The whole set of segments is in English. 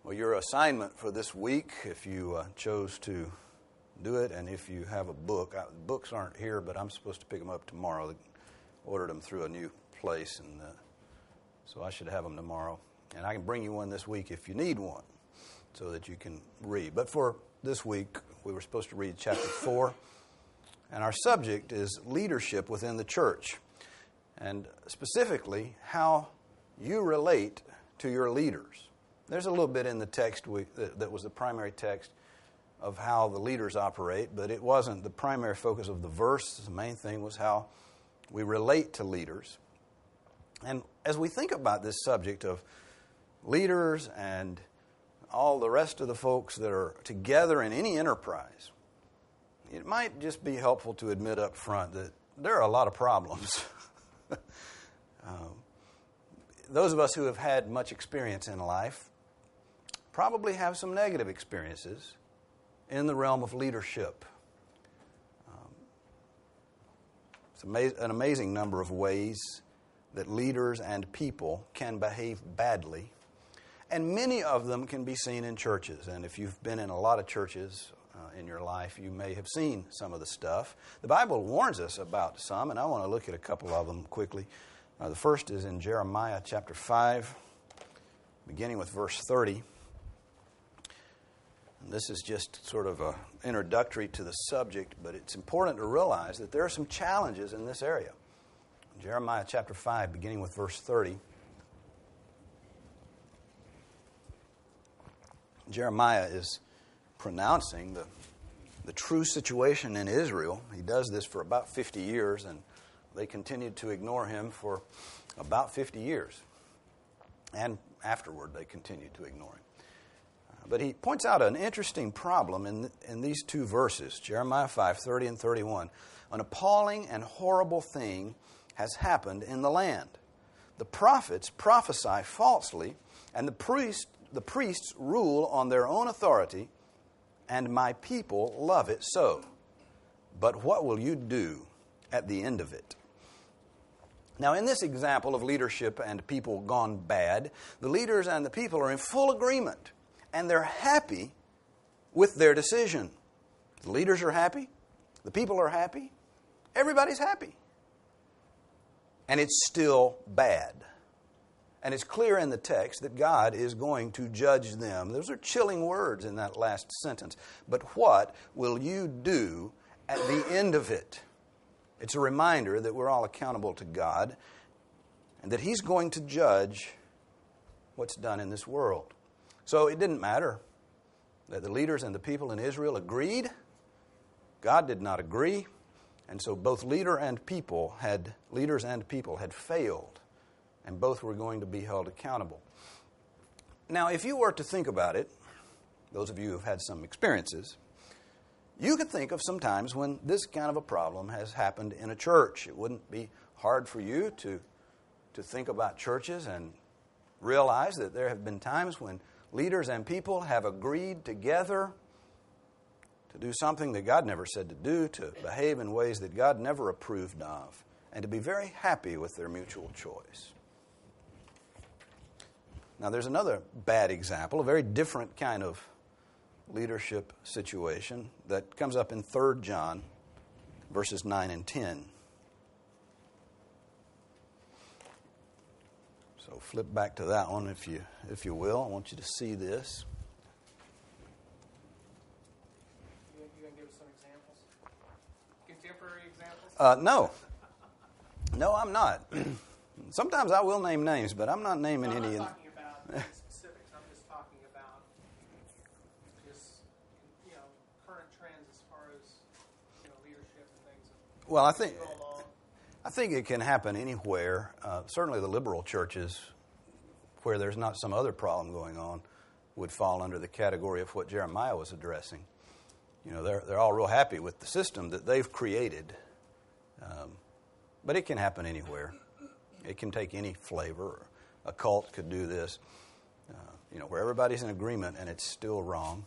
Well, your assignment for this week, if you chose to do it, and if you have a book, books aren't here, but I'm supposed to pick them up tomorrow. They ordered them through a new place, and so I should have them tomorrow. And I can bring you one this week if you need one, so that you can read. But for this week, we were supposed to read chapter 4, and our subject is leadership within the church, and specifically how you relate to your leaders. There's a little bit in the text that was the primary text of how the leaders operate, but it wasn't the primary focus of the verse. The main thing was how we relate to leaders. And as we think about this subject of leaders and all the rest of the folks that are together in any enterprise, it might just be helpful to admit up front that there are a lot of problems. Those of us who have had much experience in life probably have some negative experiences in the realm of leadership. It's an amazing number of ways that leaders and people can behave badly, and many of them can be seen in churches. And if you've been in a lot of churches in your life, you may have seen some of the stuff. The Bible warns us about some, and I want to look at a couple of them quickly. The first is in Jeremiah chapter 5, beginning with verse 30. And this is just sort of an introductory to the subject, but it's important to realize that there are some challenges in this area. Jeremiah chapter 5, beginning with verse 30. Jeremiah is pronouncing the true situation in Israel. He does this for about 50 years, and they continued to ignore him for about 50 years. And afterward, they continued to ignore him. But he points out an interesting problem in these two verses, Jeremiah 5, 30 and 31. An appalling and horrible thing has happened in the land. The prophets prophesy falsely, and the priests rule on their own authority, and my people love it so. But what will you do at the end of it? Now, in this example of leadership and people gone bad, the leaders and the people are in full agreement, and they're happy with their decision. The leaders are happy. The people are happy. Everybody's happy. And it's still bad. And it's clear in the text that God is going to judge them. Those are chilling words in that last sentence. But what will you do at the end of it? It's a reminder that we're all accountable to God and that He's going to judge what's done in this world. So it didn't matter that the leaders and the people in Israel agreed. God did not agree. And so both leaders and people had failed. And both were going to be held accountable. Now, if you were to think about it, those of you who have had some experiences, you could think of some times when this kind of a problem has happened in a church. It wouldn't be hard for you to think about churches and realize that there have been times when leaders and people have agreed together to do something that God never said to do, to behave in ways that God never approved of, and to be very happy with their mutual choice. Now, there's another bad example, a very different kind of leadership situation that comes up in 3 John, verses 9 and 10. So flip back to that one if you will. I want you to see this. You going to give us some examples? Contemporary examples? No, I'm not. Sometimes I will name names, but I'm not naming any. I'm not talking about specifics. I'm just talking about current trends as far as leadership and things. Well, I think it can happen anywhere. Certainly the liberal churches, where there's not some other problem going on, would fall under the category of what Jeremiah was addressing. They're all real happy with the system that they've created. But it can happen anywhere. It can take any flavor. A cult could do this, where everybody's in agreement and it's still wrong.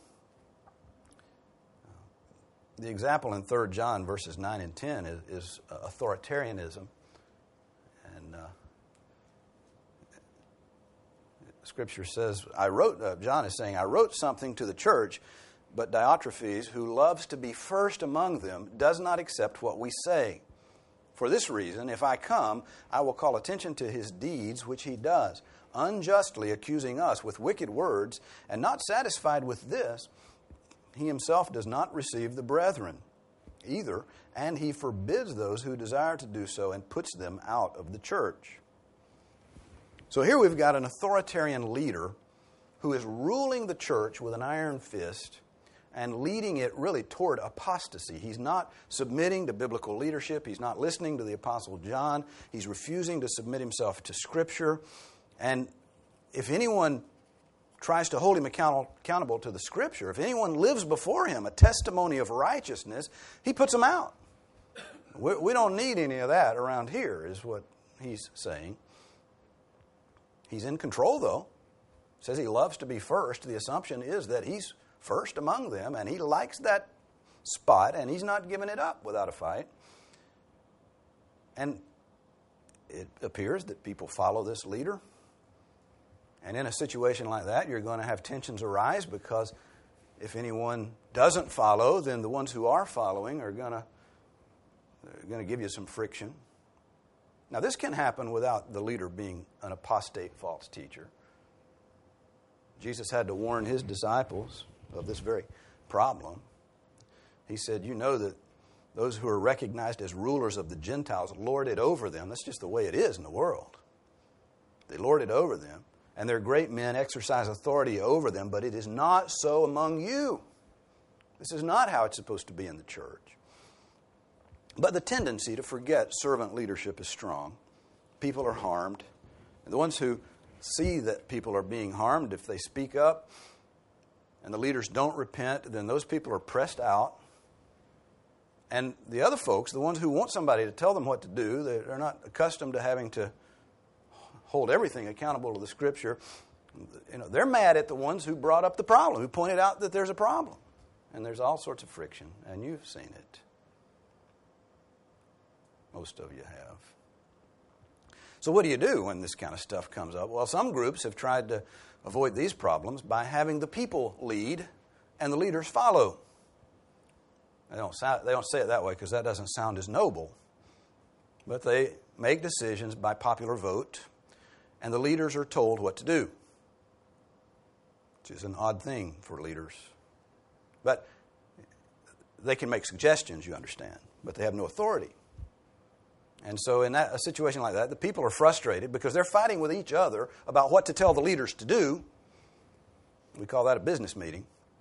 The example in 3 John verses 9 and 10 is authoritarianism. And Scripture says, John is saying, I wrote something to the church, but Diotrephes, who loves to be first among them, does not accept what we say. For this reason, if I come, I will call attention to his deeds, which he does, unjustly accusing us with wicked words, and not satisfied with this, he himself does not receive the brethren either, and he forbids those who desire to do so and puts them out of the church. So here we've got an authoritarian leader who is ruling the church with an iron fist and leading it really toward apostasy. He's not submitting to biblical leadership. He's not listening to the Apostle John. He's refusing to submit himself to Scripture. And if anyone tries to hold him accountable to the Scripture, if anyone lives before him a testimony of righteousness, he puts them out. We don't need any of that around here, is what he's saying. He's in control, though. Says he loves to be first. The assumption is that he's first among them, and he likes that spot, and he's not giving it up without a fight. And it appears that people follow this leader. And in a situation like that, you're going to have tensions arise, because if anyone doesn't follow, then the ones who are following are going to give you some friction. Now, this can happen without the leader being an apostate false teacher. Jesus had to warn his disciples of this very problem. He said, you know that those who are recognized as rulers of the Gentiles lord it over them. That's just the way it is in the world. They lord it over them, and their great men exercise authority over them, but it is not so among you. This is not how it's supposed to be in the church. But the tendency to forget servant leadership is strong. People are harmed. And the ones who see that people are being harmed, if they speak up and the leaders don't repent, then those people are pressed out. And the other folks, the ones who want somebody to tell them what to do, they're not accustomed to having to hold everything accountable to the Scripture. They're mad at the ones who brought up the problem, who pointed out that there's a problem. And there's all sorts of friction, and you've seen it. Most of you have. So what do you do when this kind of stuff comes up? Well, some groups have tried to avoid these problems by having the people lead and the leaders follow. They don't say it that way because that doesn't sound as noble. But they make decisions by popular vote, and the leaders are told what to do, which is an odd thing for leaders. But they can make suggestions, you understand, but they have no authority. And so in a situation like that, the people are frustrated because they're fighting with each other about what to tell the leaders to do. We call that a business meeting.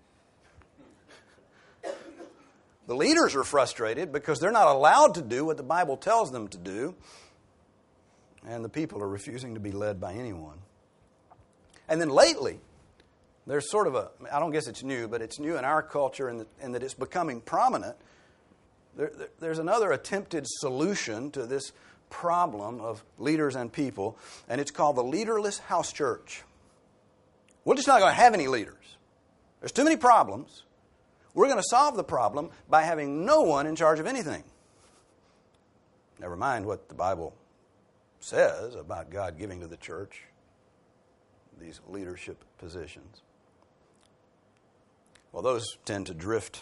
The leaders are frustrated because they're not allowed to do what the Bible tells them to do. And the people are refusing to be led by anyone. And then lately, there's sort of I don't guess it's new, but it's new in our culture in that it's becoming prominent. There's another attempted solution to this problem of leaders and people, and it's called the leaderless house church. We're just not going to have any leaders. There's too many problems. We're going to solve the problem by having no one in charge of anything. Never mind what the Bible says about God giving to the church these leadership positions. Well, those tend to drift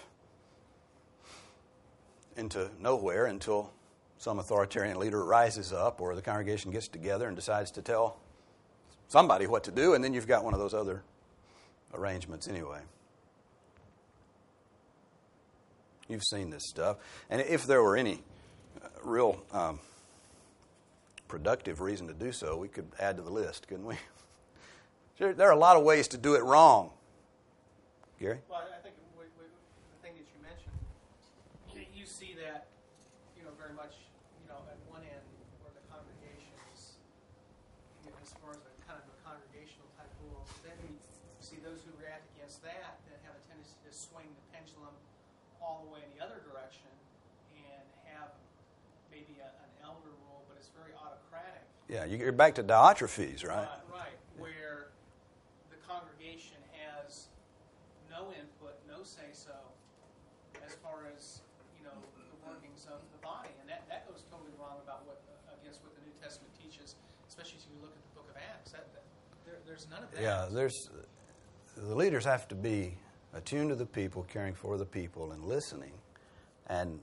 into nowhere until some authoritarian leader rises up or the congregation gets together and decides to tell somebody what to do, and then you've got one of those other arrangements anyway. You've seen this stuff. And if there were any real productive reason to do so, we could add to the list, couldn't we? There are a lot of ways to do it wrong. Gary? Well, I think the thing that you mentioned, you see that, very much, at one end where the congregations, as far as a kind of a congregational type rule, then you see those who react against that have a tendency to swing the pendulum all the way in the other direction and have maybe an elder rule, but it's very autocratic. Yeah, you're back to Diotrephes, right? Right, where the congregation has no input, no say-so as far as, the workings of the body. And that goes totally wrong against what the New Testament teaches, especially if you look at the book of Acts. there's none of that. Yeah, the leaders have to be attuned to the people, caring for the people, and listening. And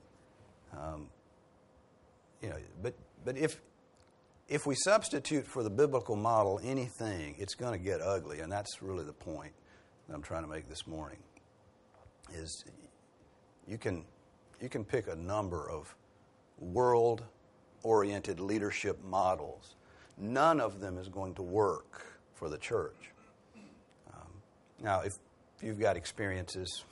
but if we substitute for the biblical model anything, it's going to get ugly, and that's really the point that I'm trying to make this morning. Is you can pick a number of world-oriented leadership models. None of them is going to work for the church. Now, if you've got experiences,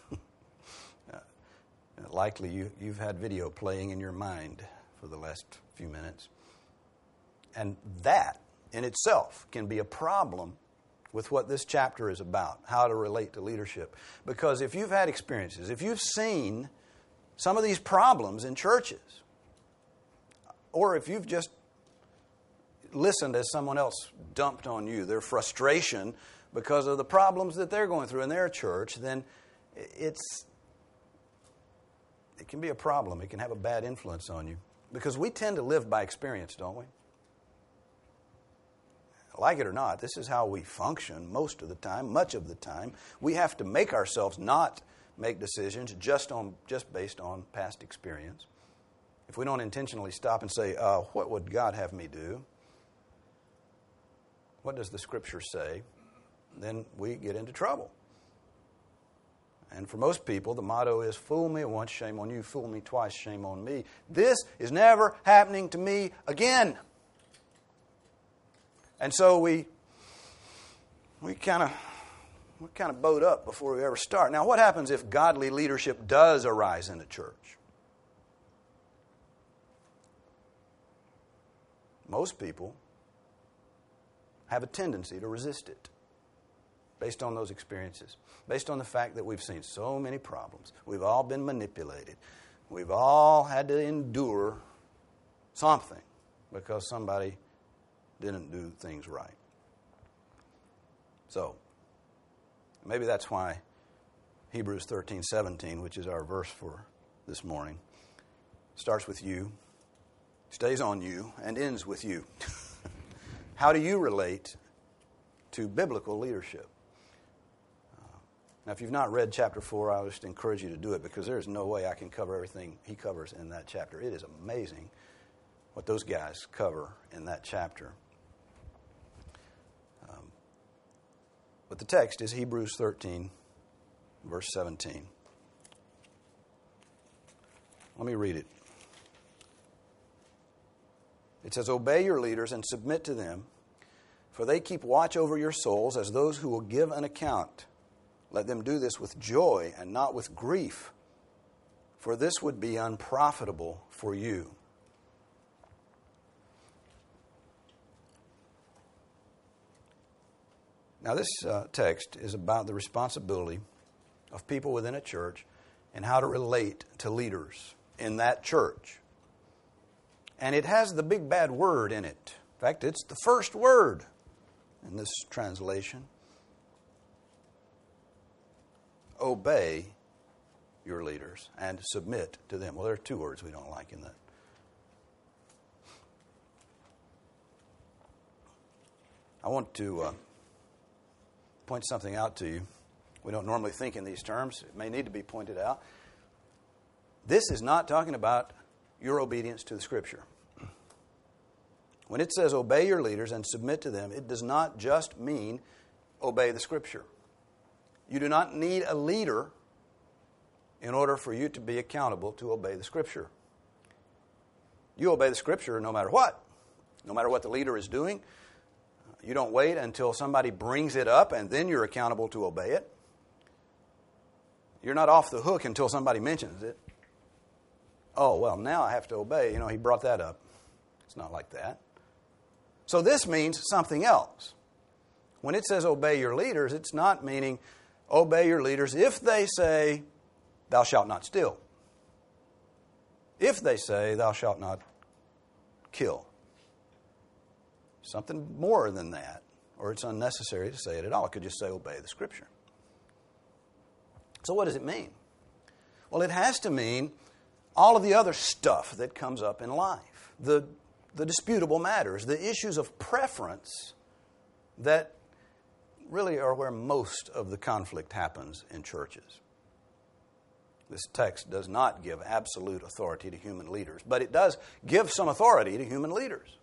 likely you've had video playing in your mind for the last few minutes. And that in itself can be a problem with what this chapter is about, how to relate to leadership. Because if you've had experiences, if you've seen some of these problems in churches, or if you've just listened as someone else dumped on you their frustration because of the problems that they're going through in their church, then it can be a problem. It can have a bad influence on you. Because we tend to live by experience, don't we? Like it or not, this is how we function most of the time, much of the time. We have to make ourselves not make decisions just based on past experience. If we don't intentionally stop and say, what would God have me do? What does the Scripture say? Then we get into trouble. And for most people, the motto is, fool me once, shame on you. Fool me twice, shame on me. This is never happening to me again. And so we kind of bowed up before we ever start. Now, what happens if godly leadership does arise in a church? Most people have a tendency to resist it based on those experiences, based on the fact that we've seen so many problems. We've all been manipulated. We've all had to endure something because somebody didn't do things right. So, maybe that's why Hebrews 13:17, which is our verse for this morning, starts with you, stays on you, and ends with you. How do you relate to biblical leadership? Now, if you've not read chapter 4, I would just encourage you to do it, because there is no way I can cover everything he covers in that chapter. It is amazing what those guys cover in that chapter. But the text is Hebrews 13, verse 17. Let me read it. It says, "Obey your leaders and submit to them, for they keep watch over your souls as those who will give an account. Let them do this with joy and not with grief, for this would be unprofitable for you." Now, this text is about the responsibility of people within a church and how to relate to leaders in that church. And it has the big bad word in it. In fact, it's the first word in this translation. Obey your leaders and submit to them. Well, there are two words we don't like in that. I want to point something out to you. We don't normally think in these terms. It may need to be pointed out. This is not talking about your obedience to the Scripture. When it says obey your leaders and submit to them, it does not just mean obey the Scripture. You do not need a leader in order for you to be accountable to obey the Scripture. You obey the Scripture no matter what. No matter what the leader is doing. You don't wait until somebody brings it up and then you're accountable to obey it. You're not off the hook until somebody mentions it. Oh, well, now I have to obey. He brought that up. It's not like that. So this means something else. When it says obey your leaders, it's not meaning obey your leaders if they say, thou shalt not steal. If they say, thou shalt not kill. Something more than that, or it's unnecessary to say it at all. It could just say obey the Scripture. So what does it mean? Well, it has to mean all of the other stuff that comes up in life. The disputable matters, the issues of preference that really are where most of the conflict happens in churches. This text does not give absolute authority to human leaders, but it does give some authority to human leaders.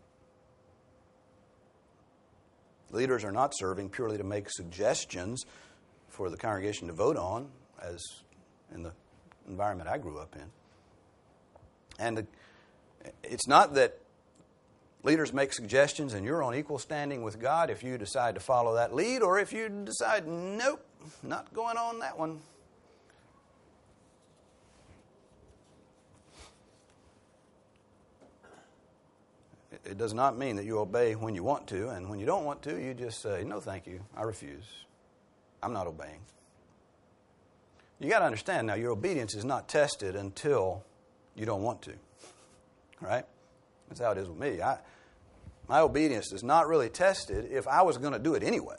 Leaders are not serving purely to make suggestions for the congregation to vote on, as in the environment I grew up in. And it's not that leaders make suggestions and you're on equal standing with God if you decide to follow that lead, or if you decide, nope, not going on that one. It does not mean that you obey when you want to, and when you don't want to, you just say, no, thank you, I refuse. I'm not obeying. You got to understand now, your obedience is not tested until you don't want to, right? That's how it is with me. My obedience is not really tested if I was going to do it anyway.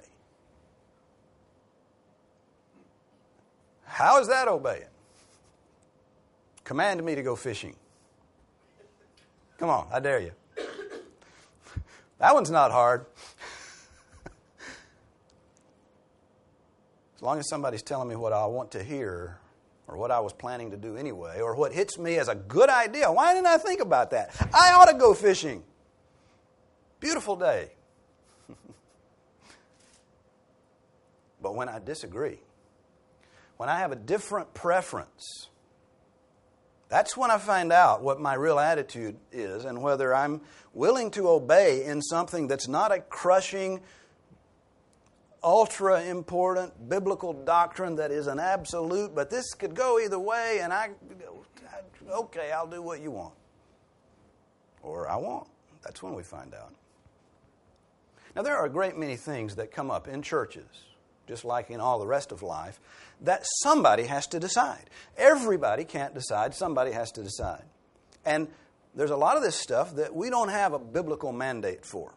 How is that obeying? Command me to go fishing. Come on, I dare you. That one's not hard. As long as somebody's telling me what I want to hear, or what I was planning to do anyway, or what hits me as a good idea. Why didn't I think about that? I ought to go fishing. Beautiful day. But when I disagree, when I have a different preference, that's when I find out what my real attitude is and whether I'm willing to obey in something that's not a crushing, ultra-important biblical doctrine that is an absolute, but this could go either way, and okay, I'll do what you want. Or I won't. That's when we find out. Now, there are a great many things that come up in churches, just like in all the rest of life, that somebody has to decide. Everybody can't decide. Somebody has to decide. And there's a lot of this stuff that we don't have a biblical mandate for.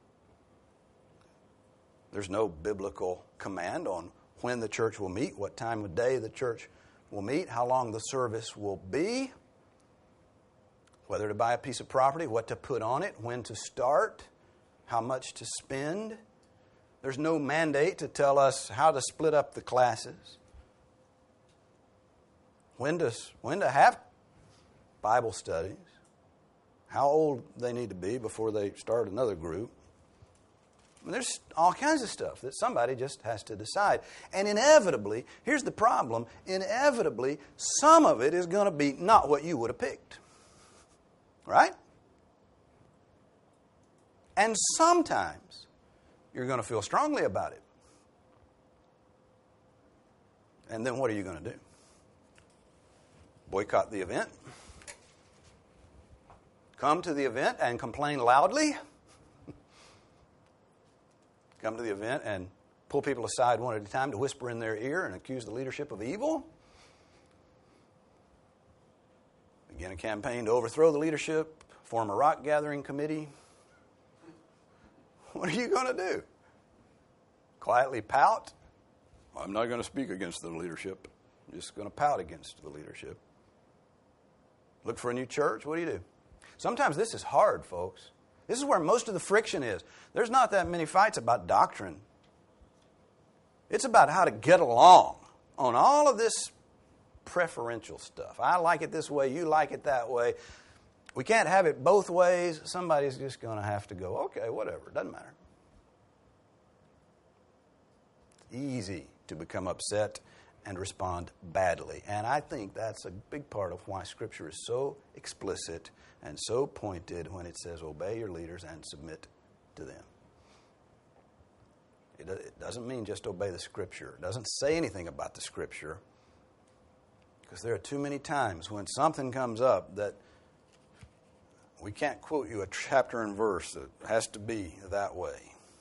There's no biblical command on when the church will meet, what time of day the church will meet, how long the service will be, whether to buy a piece of property, what to put on it, when to start, how much to spend. There's no mandate to tell us how to split up the classes, when to have Bible studies, how old they need to be before they start another group. I mean, there's all kinds of stuff that somebody just has to decide. And inevitably, here's the problem, inevitably, some of it is going to be not what you would have picked. Right? And sometimes you're going to feel strongly about it. And then what are you going to do? Boycott the event? Come to the event and complain loudly? Come to the event and pull people aside one at a time to whisper in their ear and accuse the leadership of evil? Begin a campaign to overthrow the leadership? Form a rock gathering committee? What are you going to do? Quietly pout? I'm not going to speak against the leadership. I'm just going to pout against the leadership. Look for a new church? What do? Sometimes this is hard, folks. This is where most of the friction is. There's not that many fights about doctrine. It's about how to get along on all of this preferential stuff. I like it this way, you like it that way. We can't have it both ways. Somebody's just going to have to go, okay, whatever, doesn't matter. It's easy to become upset and respond badly. And I think that's a big part of why Scripture is so explicit and so pointed when it says, obey your leaders and submit to them. It doesn't mean just obey the Scripture. It doesn't say anything about the Scripture. Because there are too many times when something comes up that we can't quote you a chapter and verse. It has to be that way.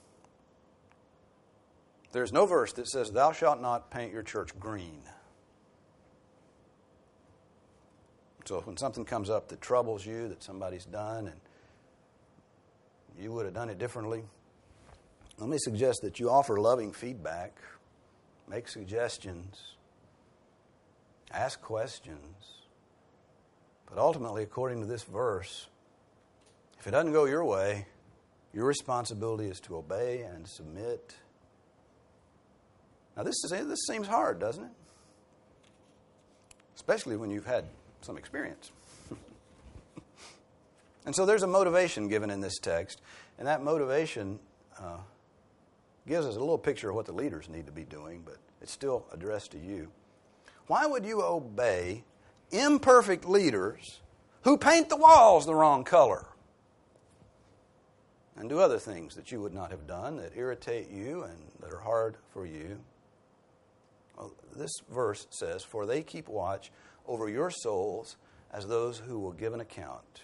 There's no verse that says, thou shalt not paint your church green. So when something comes up that troubles you, that somebody's done, and you would have done it differently, let me suggest that you offer loving feedback, make suggestions, ask questions. But ultimately, according to this verse, if it doesn't go your way, Your responsibility is to obey and submit. Now, this seems hard, doesn't it? Especially when you've had some experience. And so there's a motivation given in this text, and that motivation gives us a little picture of what the leaders need to be doing, but it's still addressed to you. Why would you obey imperfect leaders who paint the walls the wrong color and do other things that you would not have done, that irritate you and that are hard for you? Well, this verse says, "For they keep watch over your souls as those who will give an account."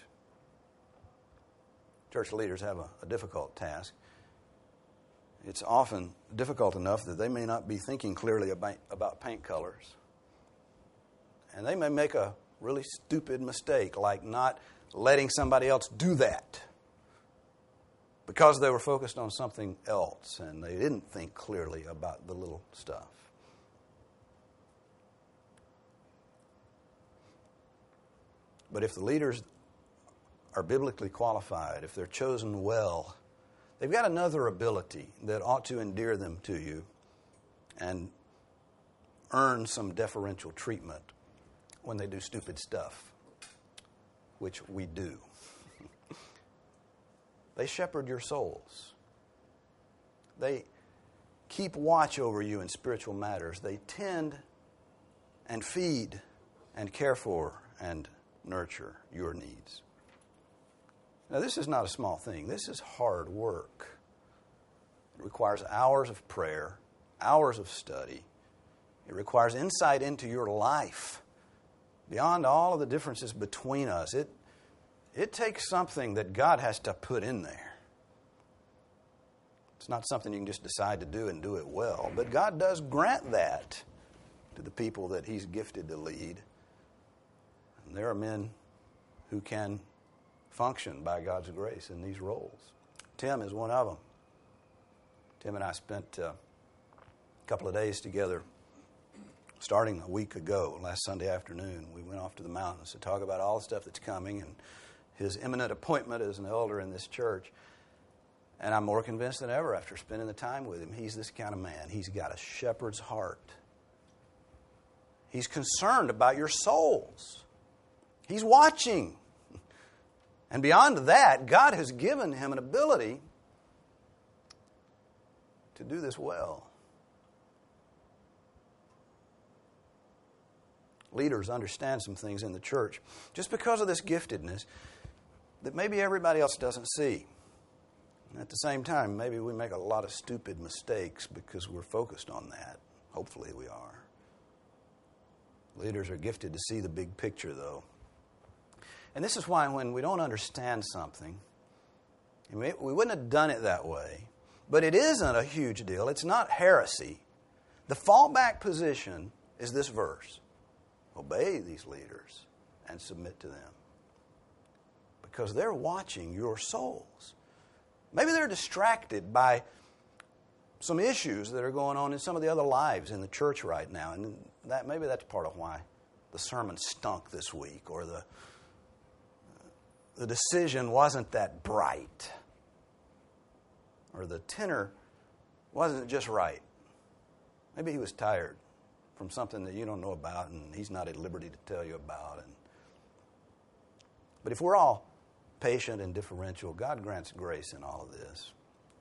Church leaders have a difficult task. It's often difficult enough that they may not be thinking clearly about paint colors. And they may make a really stupid mistake, like not letting somebody else do that because they were focused on something else and they didn't think clearly about the little stuff. But if the leaders are biblically qualified, if they're chosen well, they've got another ability that ought to endear them to you and earn some deferential treatment when they do stupid stuff, which we do. They shepherd your souls. They keep watch over you in spiritual matters. They tend and feed and care for and nurture your needs. Now, this is not a small thing. This is hard work. It requires hours of prayer, hours of study. It requires insight into your life beyond all of the differences between us. It takes something that God has to put in there. It's not something you can just decide to do and do it well. But God does grant that to the people that He's gifted to lead. And there are men who can function by God's grace in these roles. Tim is one of them. Tim and I spent a couple of days together starting a week ago, last Sunday afternoon. We went off to the mountains to talk about all the stuff that's coming and his imminent appointment as an elder in this church. And I'm more convinced than ever after spending the time with him, he's this kind of man. He's got a shepherd's heart. He's concerned about your souls. He's watching. And beyond that, God has given him an ability to do this well. Leaders understand some things in the church just because of this giftedness that maybe everybody else doesn't see. And at the same time, maybe we make a lot of stupid mistakes because we're focused on that. Hopefully we are. Leaders are gifted to see the big picture, though. And this is why when we don't understand something, we wouldn't have done it that way, but it isn't a huge deal. It's not heresy. The fallback position is this verse. Obey these leaders and submit to them. Because they're watching your souls. Maybe they're distracted by some issues that are going on in some of the other lives in the church right now. And maybe that's part of why the sermon stunk this week, or the decision wasn't that bright, or the tenor wasn't just right. Maybe he was tired from something that you don't know about and he's not at liberty to tell you about. But if we're all patient and differential, God grants grace in all of this.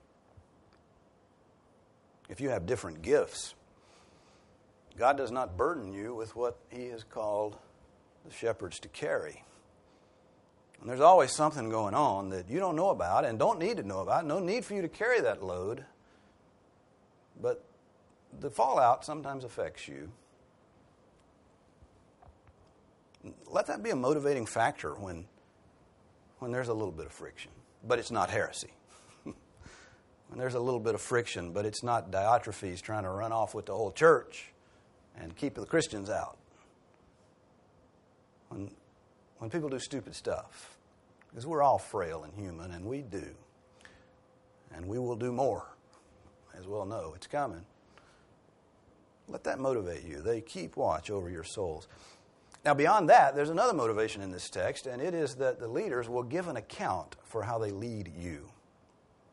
If you have different gifts, God does not burden you with what He has called the shepherds to carry. And there's always something going on that you don't know about and don't need to know about. No need for you to carry that load. But the fallout sometimes affects you. Let that be a motivating factor when there's a little bit of friction. But it's not heresy. When there's a little bit of friction, but it's not Diotrephes trying to run off with the whole church and keep the Christians out. When people do stupid stuff, because we're all frail and human, and we do. And we will do more, as well know it's coming. Let that motivate you. They keep watch over your souls. Now, beyond that, there's another motivation in this text, and it is that the leaders will give an account for how they lead you.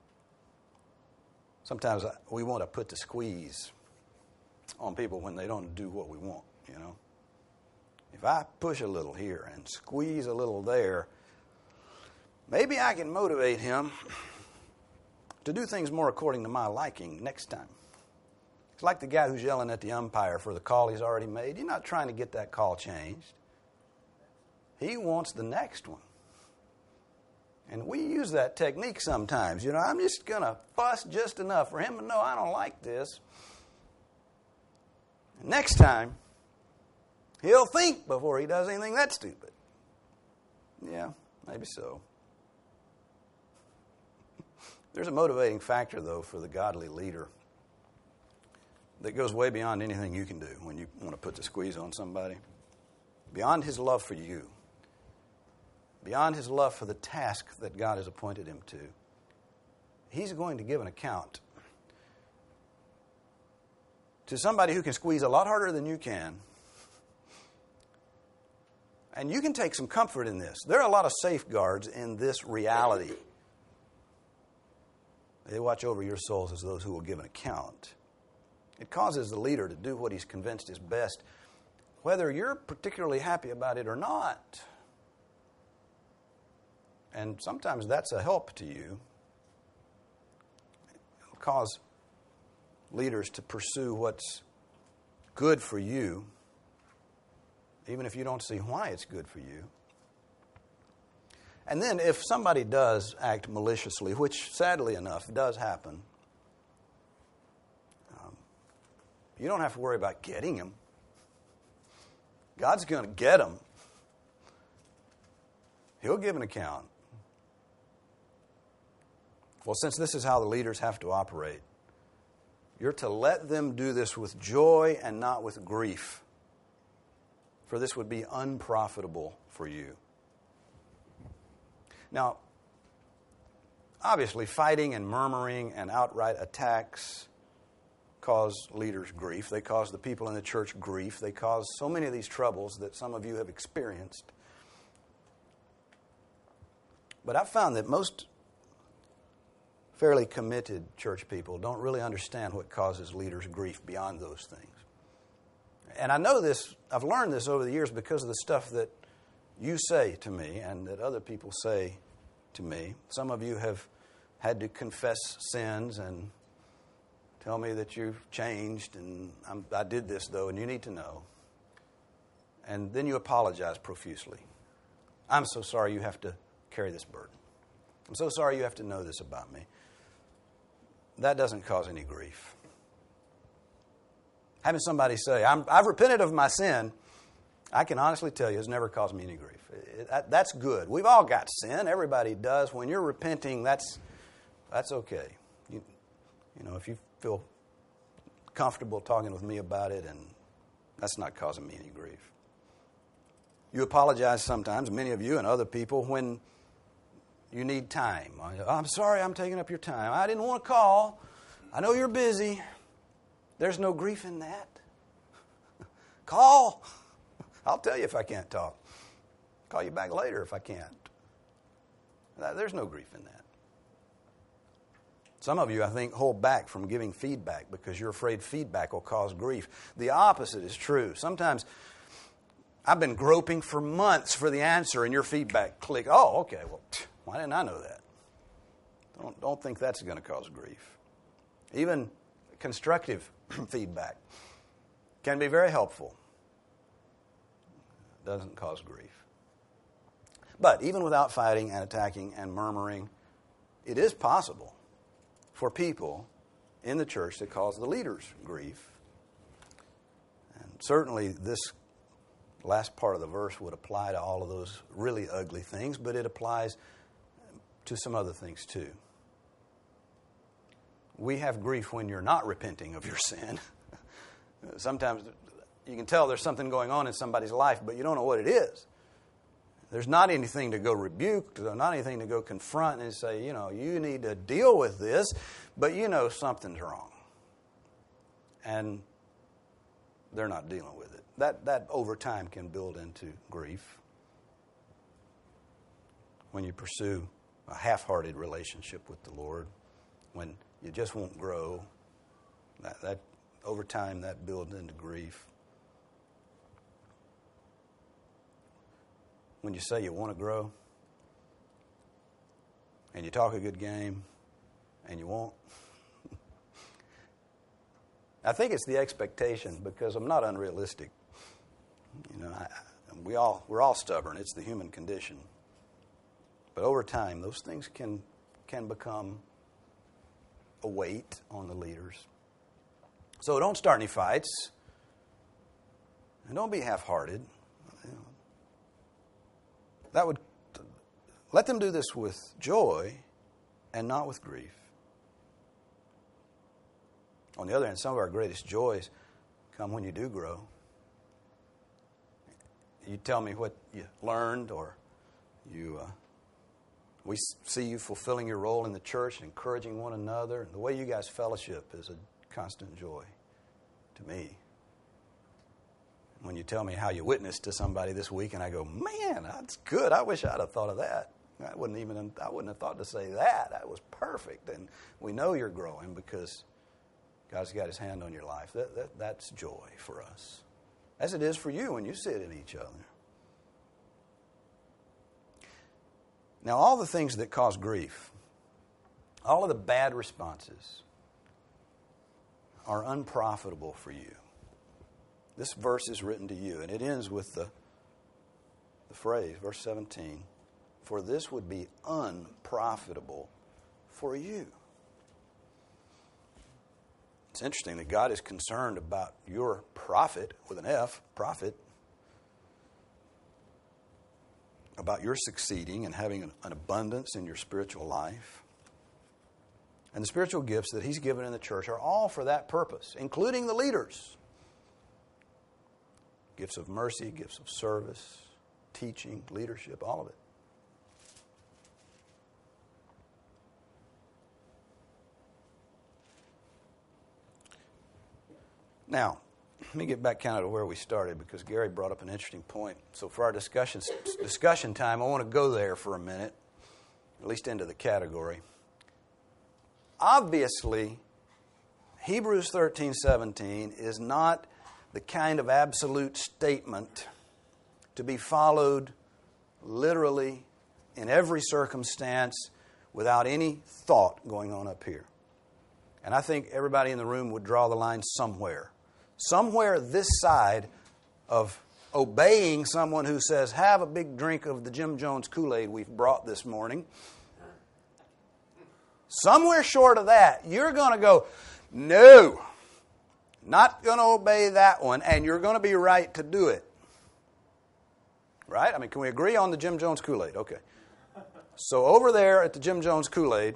Sometimes we want to put the squeeze on people when they don't do what we want, you know. If I push a little here and squeeze a little there, maybe I can motivate him to do things more according to my liking next time. It's like the guy who's yelling at the umpire for the call he's already made. You're not trying to get that call changed. He wants the next one. And we use that technique sometimes. You know, I'm just going to fuss just enough for him to know I don't like this. And next time, he'll think before he does anything that stupid. Yeah, maybe so. There's a motivating factor, though, for the godly leader that goes way beyond anything you can do when you want to put the squeeze on somebody. Beyond his love for you. Beyond his love for the task that God has appointed him to. He's going to give an account to somebody who can squeeze a lot harder than you can. And you can take some comfort in this. There are a lot of safeguards in this reality. They watch over your souls as those who will give an account. It causes the leader to do what he's convinced is best, whether you're particularly happy about it or not. And sometimes that's a help to you. It'll cause leaders to pursue what's good for you, even if you don't see why it's good for you. And then if somebody does act maliciously, which sadly enough does happen, you don't have to worry about getting him. God's going to get him. He'll give an account. Well, since this is how the leaders have to operate, you're to let them do this with joy and not with grief, for this would be unprofitable for you. Now, obviously, fighting and murmuring and outright attacks cause leaders grief. They cause the people in the church grief. They cause so many of these troubles that some of you have experienced. But I've found that most fairly committed church people don't really understand what causes leaders grief beyond those things. And I know this, I've learned this over the years because of the stuff that you say to me and that other people say to me. Some of you have had to confess sins and tell me that you've changed and I did this though and you need to know. And then you apologize profusely. I'm so sorry you have to carry this burden. I'm so sorry you have to know this about me. That doesn't cause any grief. Having somebody say, I've repented of my sin, I can honestly tell you it's never caused me any grief. That's good. We've all got sin. Everybody does. When you're repenting, that's okay. You know, if you feel comfortable talking with me about it, and that's not causing me any grief. You apologize sometimes, many of you and other people, when you need time. I'm sorry I'm taking up your time. I didn't want to call. I know you're busy. There's no grief in that. Call. I'll tell you if I can't talk. Call you back later if I can't. There's no grief in that. Some of you, I think, hold back from giving feedback because you're afraid feedback will cause grief. The opposite is true. Sometimes I've been groping for months for the answer and your feedback click. Oh, okay, well, why didn't I know that? Don't think that's going to cause grief. Even constructive feedback can be very helpful. It doesn't cause grief. But even without fighting and attacking and murmuring, it is possible for people in the church to cause the leaders grief. And certainly this last part of the verse would apply to all of those really ugly things, but it applies to some other things too. We have grief when you're not repenting of your sin. Sometimes you can tell there's something going on in somebody's life, but you don't know what it is. There's not anything to go rebuke, there's not anything to go confront and say, you know, you need to deal with this, but you know something's wrong. And they're not dealing with it. That over time can build into grief when you pursue a half-hearted relationship with the Lord, when you just won't grow. That over time, that builds into grief. When you say you want to grow, and you talk a good game, and you won't, I think it's the expectation, because I'm not unrealistic. You know, we're all stubborn. It's the human condition. But over time, those things can become a weight on the leaders. So don't start any fights, and don't be half-hearted. You know, that would let them do this with joy and not with grief. On the other hand, some of our greatest joys come when you do grow. You tell me what you learned, or we see you fulfilling your role in the church and encouraging one another. And the way you guys fellowship is a constant joy to me. When you tell me how you witnessed to somebody this week, and I go, man, that's good. I wish I'd have thought of that. I wouldn't have thought to say that. That was perfect. And we know you're growing because God's got His hand on your life. That's joy for us, as it is for you when you sit in each other. Now, all the things that cause grief, all of the bad responses, are unprofitable for you. This verse is written to you, and it ends with the phrase, verse 17, for this would be unprofitable for you. It's interesting that God is concerned about your profit, with an F, profit, about your succeeding and having an abundance in your spiritual life. And the spiritual gifts that He's given in the church are all for that purpose, including the leaders. Gifts of mercy, gifts of service, teaching, leadership, all of it. Now, let me get back kind of to where we started, because Gary brought up an interesting point. So for our discussion time, I want to go there for a minute, at least into the category. Obviously, Hebrews 13:17 is not the kind of absolute statement to be followed literally in every circumstance without any thought going on up here. And I think everybody in the room would draw the line somewhere. Somewhere this side of obeying someone who says, have a big drink of the Jim Jones Kool-Aid we've brought this morning. Somewhere short of that, you're going to go, no, not going to obey that one, and you're going to be right to do it. Right? I mean, can we agree on the Jim Jones Kool-Aid? Okay. So over there at the Jim Jones Kool-Aid,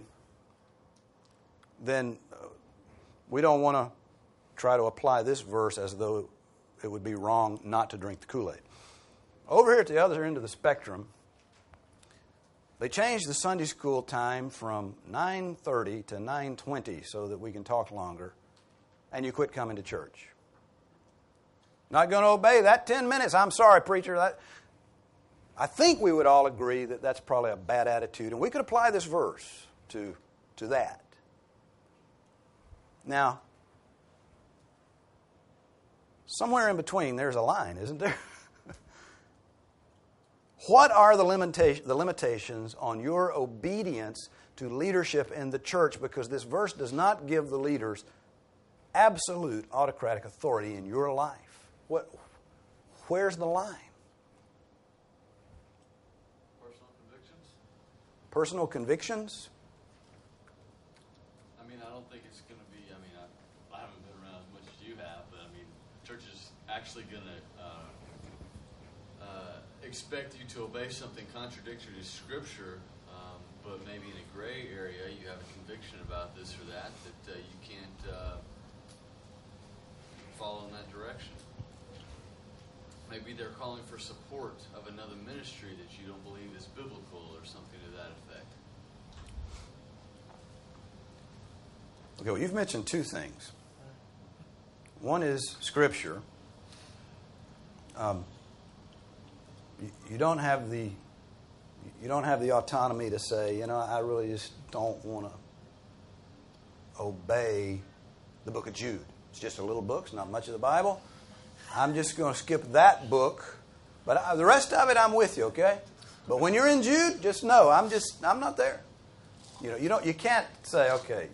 then we don't want to try to apply this verse as though it would be wrong not to drink the Kool-Aid. Over here at the other end of the spectrum, they changed the Sunday school time from 9:30 to 9:20 so that we can talk longer, and you quit coming to church. Not going to obey that 10 minutes. I'm sorry, preacher. I think we would all agree that that's probably a bad attitude, and we could apply this verse to that. Now, somewhere in between, there's a line, isn't there? What are the limitations on your obedience to leadership in the church? Because this verse does not give the leaders absolute autocratic authority in your life. Where's the line? Personal convictions? Personal convictions? I mean, I don't think it's going to be, I haven't been around as much as you have, but church is actually going to expect you to obey something contradictory to Scripture, but maybe in a gray area you have a conviction about this or that you can't follow in that direction. Maybe they're calling for support of another ministry that you don't believe is biblical or something to that effect. Okay, well, you've mentioned two things. One is Scripture. You don't have the autonomy to say, I really just don't want to obey the book of Jude. It's just a little book. It's not much of the Bible. I'm just going to skip that book. But the rest of it, I'm with you, okay? But when you're in Jude, just know I'm not there. You can't say, okay,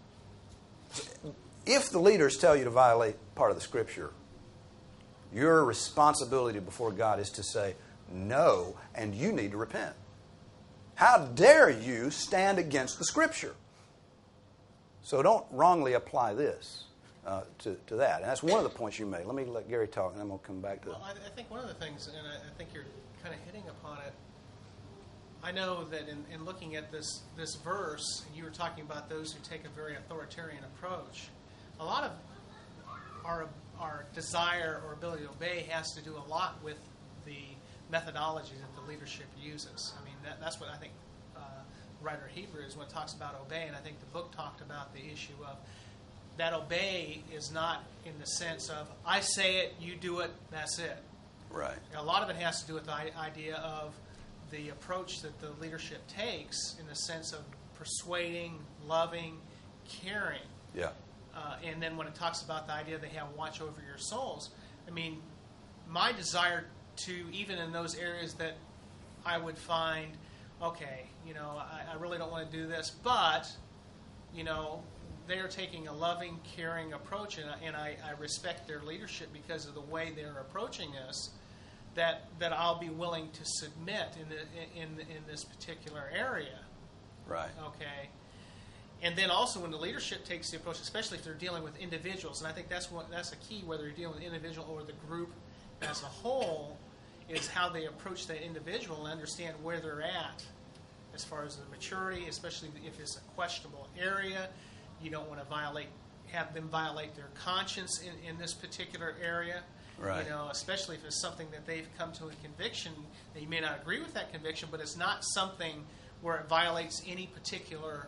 if the leaders tell you to violate part of the Scripture, your responsibility before God is to say no, and you need to repent. How dare you stand against the Scripture? So don't wrongly apply this to that. And that's one of the points you made. Let Gary talk, and then we'll come back to it. Well, I think one of the things, and I think you're kind of hitting upon it, I know that in looking at this verse, and you were talking about those who take a very authoritarian approach, a lot of our desire or ability to obey has to do a lot with the methodology that the leadership uses. I mean, that's what I think writer Hebrews, when it talks about obey, and I think the book talked about the issue of that obey is not in the sense of, I say it, you do it, that's it. Right. A lot of it has to do with the idea of the approach that the leadership takes in the sense of persuading, loving, caring. Yeah. And then when it talks about the idea they have watch over your souls, I mean, my desire to, even in those areas that I would find, okay, I really don't want to do this, but, they're taking a loving, caring approach, and I respect their leadership because of the way they're approaching this, that I'll be willing to submit in this particular area. Right. Okay. And then also when the leadership takes the approach, especially if they're dealing with individuals, and I think that's a key, whether you're dealing with an individual or the group as a whole, is how they approach that individual and understand where they're at as far as the maturity, especially if it's a questionable area. You don't want to have them violate their conscience in this particular area. Right. Especially if it's something that they've come to a conviction. That you may not agree with that conviction, but it's not something where it violates any particular,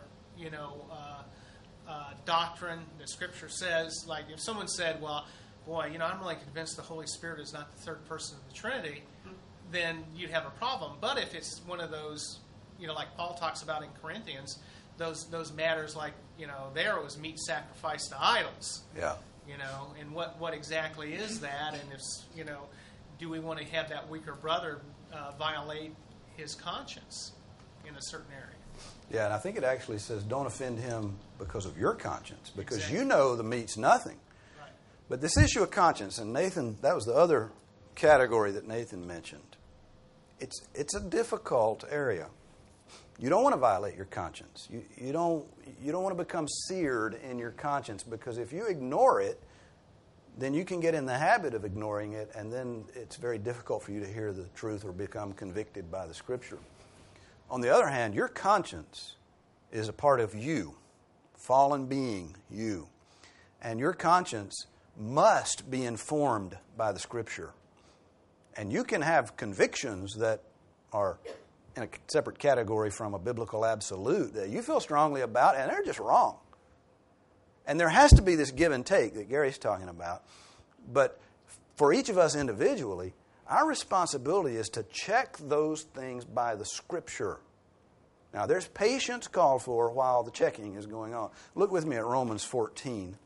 doctrine that Scripture says. Like if someone said, well, boy, I'm really convinced the Holy Spirit is not the third person of the Trinity, then you'd have a problem. But if it's one of those, like Paul talks about in Corinthians, those matters like, there it was meat sacrificed to idols. Yeah. And what exactly is that? And it's, do we want to have that weaker brother violate his conscience in a certain area? Yeah, and I think it actually says don't offend him because of your conscience, because Exactly. you know the meat's nothing. Right. But this issue of conscience, and Nathan, that was the other category that Nathan mentioned. It's a difficult area. You don't want to violate your conscience. You don't want to become seared in your conscience, because if you ignore it, then you can get in the habit of ignoring it, and then it's very difficult for you to hear the truth or become convicted by the Scripture. On the other hand, your conscience is a part of you, fallen being, you. And your conscience must be informed by the Scripture. And you can have convictions that are in a separate category from a biblical absolute that you feel strongly about, and they're just wrong. And there has to be this give and take that Gary's talking about. But for each of us individually, our responsibility is to check those things by the Scripture. Now, there's patience called for while the checking is going on. Look with me at Romans 14.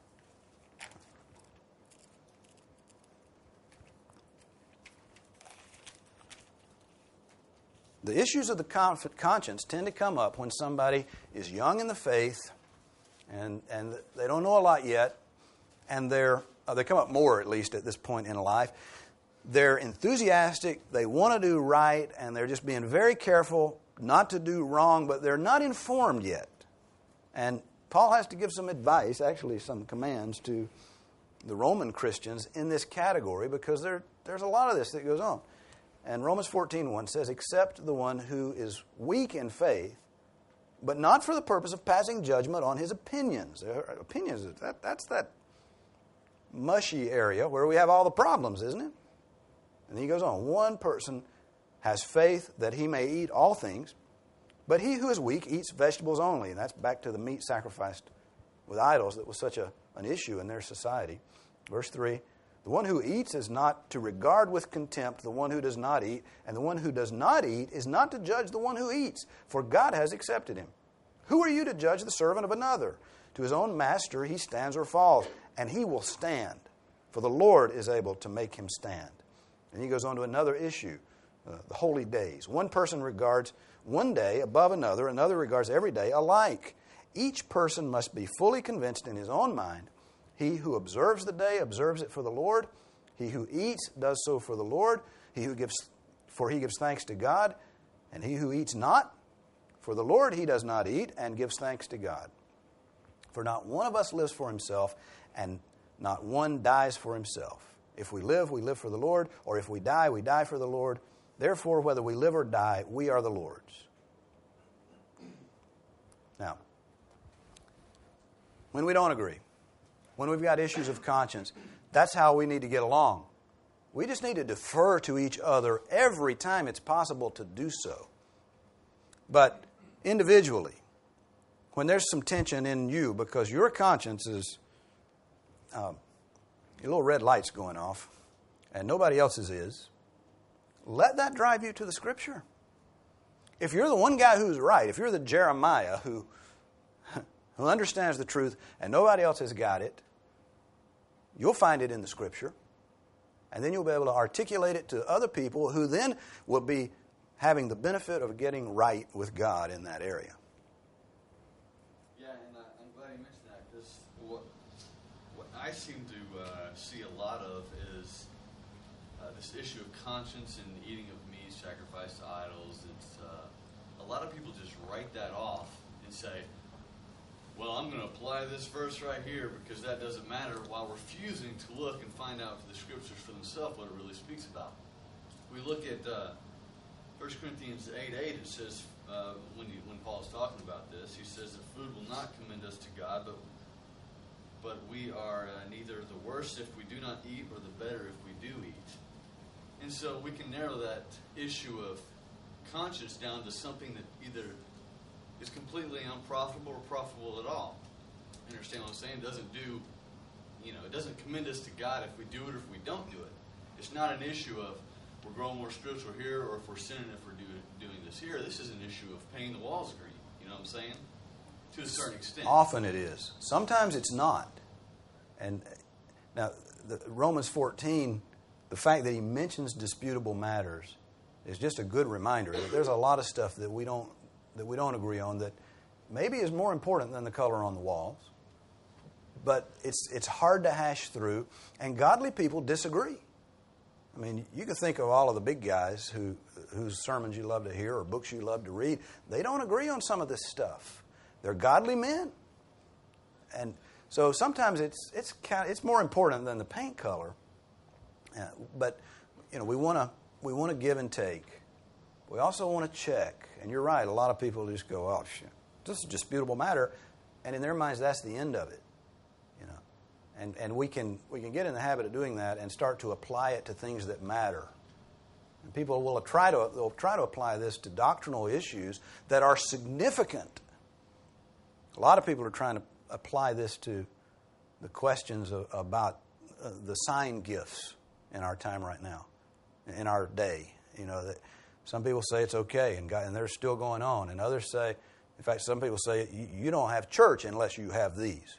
The issues of the conscience tend to come up when somebody is young in the faith and they don't know a lot yet, and they come up more, at least, at this point in life. They're enthusiastic, they want to do right, and they're just being very careful not to do wrong, but they're not informed yet. And Paul has to give some advice, actually some commands, to the Roman Christians in this category, because there's a lot of this that goes on. And Romans 14:1 says, "Except the one who is weak in faith, but not for the purpose of passing judgment on his opinions." Opinions, that's that mushy area where we have all the problems, isn't it? And he goes on, "One person has faith that he may eat all things, but he who is weak eats vegetables only." And that's back to the meat sacrificed with idols that was such an issue in their society. Verse 3, "The one who eats is not to regard with contempt the one who does not eat, and the one who does not eat is not to judge the one who eats, for God has accepted him. Who are you to judge the servant of another? To his own master he stands or falls, and he will stand, for the Lord is able to make him stand. And he goes on to another issue, the holy days. One person regards one day above another, another regards every day alike. Each person must be fully convinced in his own mind. He who observes the day observes it for the Lord. He who eats does so for the Lord. He gives thanks to God. And he who eats not for the Lord, he does not eat and gives thanks to God. For not one of us lives for himself, and not one dies for himself. If we live for the Lord, or if we die for the Lord. Therefore, whether we live or die, we are the Lord's. Now, when we don't agree, when we've got issues of conscience, that's how we need to get along. We just need to defer to each other every time it's possible to do so. But individually, when there's some tension in you because your conscience is, your little red light's going off, and nobody else's is, let that drive you to the Scripture. If you're the one guy who's right, if you're the Jeremiah who understands the truth and nobody else has got it, you'll find it in the Scripture. And then you'll be able to articulate it to other people who then will be having the benefit of getting right with God in that area. Yeah, and I'm glad you mentioned that, because what I seem to see a lot of is this issue of conscience and eating of meat sacrificed to idols. It's a lot of people just write that off and say, well, I'm going to apply this verse right here because that doesn't matter, while refusing to look and find out for the Scriptures for themselves what it really speaks about. We look at 1 Corinthians 8:8, it says, when Paul's talking about this, he says that food will not commend us to God, but we are neither the worse if we do not eat or the better if we do eat. And so we can narrow that issue of conscience down to something that either is completely unprofitable or profitable at all. You understand what I'm saying? It doesn't commend us to God if we do it or if we don't do it. It's not an issue of we're growing more spiritual here or if we're sinning if we're doing this here. This is an issue of paying the walls green. You know what I'm saying? To a certain extent. Often it is. Sometimes it's not. And now, Romans 14, the fact that he mentions disputable matters is just a good reminder that there's a lot of stuff that we don't agree on that maybe is more important than the color on the walls. But it's hard to hash through, and godly people disagree. I mean, you can think of all of the big guys whose sermons you love to hear or books you love to read. They don't agree on some of this stuff. They're godly men. And so sometimes it's more important than the paint color. But we want to give and take. We also want to check. And you're right, a lot of people just go, oh, shit, this is a disputable matter. And in their minds, that's the end of it. And we can get in the habit of doing that and start to apply it to things that matter. And people will try to apply this to doctrinal issues that are significant. A lot of people are trying to apply this to the questions about the sign gifts in our time right now, in our day. That some people say it's okay, and they're still going on, and others say, in fact, some people say you don't have church unless you have these.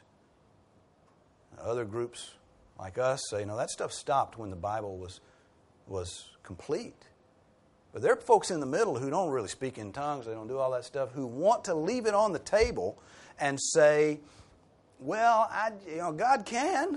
Other groups like us say, that stuff stopped when the Bible was complete. But there are folks in the middle who don't really speak in tongues, they don't do all that stuff, who want to leave it on the table and say, well, God can.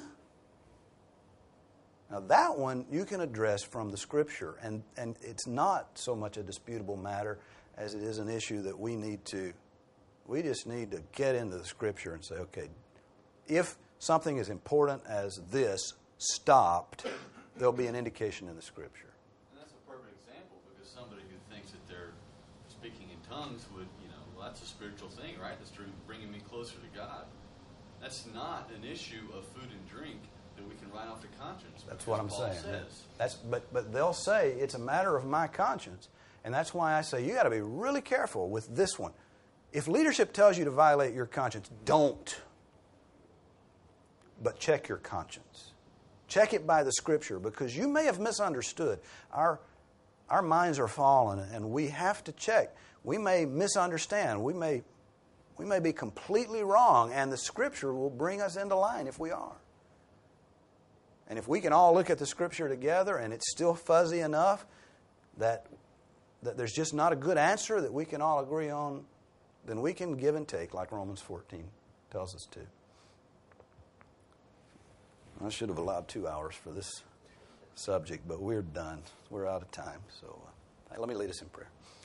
Now that one you can address from the Scripture, and it's not so much a disputable matter as it is an issue that we just need to get into the Scripture and say, okay, if something as important as this stopped, there'll be an indication in the Scripture. And that's a perfect example, because somebody who thinks that they're speaking in tongues would, well, that's a spiritual thing, right? That's bringing me closer to God. That's not an issue of food and drink that we can write off the conscience. That's what I'm Paul saying. Says. But they'll say it's a matter of my conscience. And that's why I say you got to be really careful with this one. If leadership tells you to violate your conscience, don't. But check your conscience. Check it by the Scripture, because you may have misunderstood. Our minds are fallen, and we have to check. We may misunderstand. We may We may be completely wrong, and the Scripture will bring us into line if we are. And if we can all look at the Scripture together and it's still fuzzy enough that there's just not a good answer that we can all agree on, then we can give and take like Romans 14 tells us to. I should have allowed 2 hours for this subject, but we're done. We're out of time. So let me lead us in prayer.